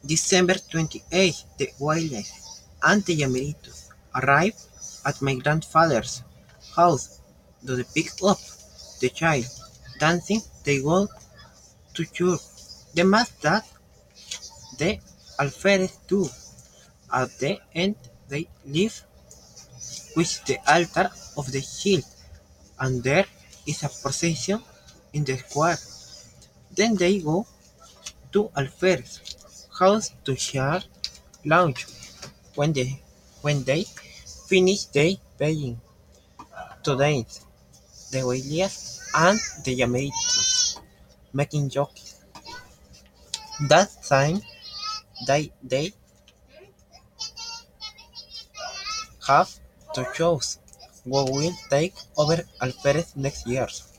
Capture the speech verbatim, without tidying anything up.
December twenty-eighth, the wildlife and the Yameritos arrive at my grandfather's house to pick up the child. Dancing, they go to church. The mass that the alferez do. At the end, they leave with the altar of the shield, and there is a procession in the square. Then they go to Alferez's house to share lunch. When they when they finish they paying to dance the Wilias and the Yameritos, making jokes. That time they they have to choose who will take over Alferez next year.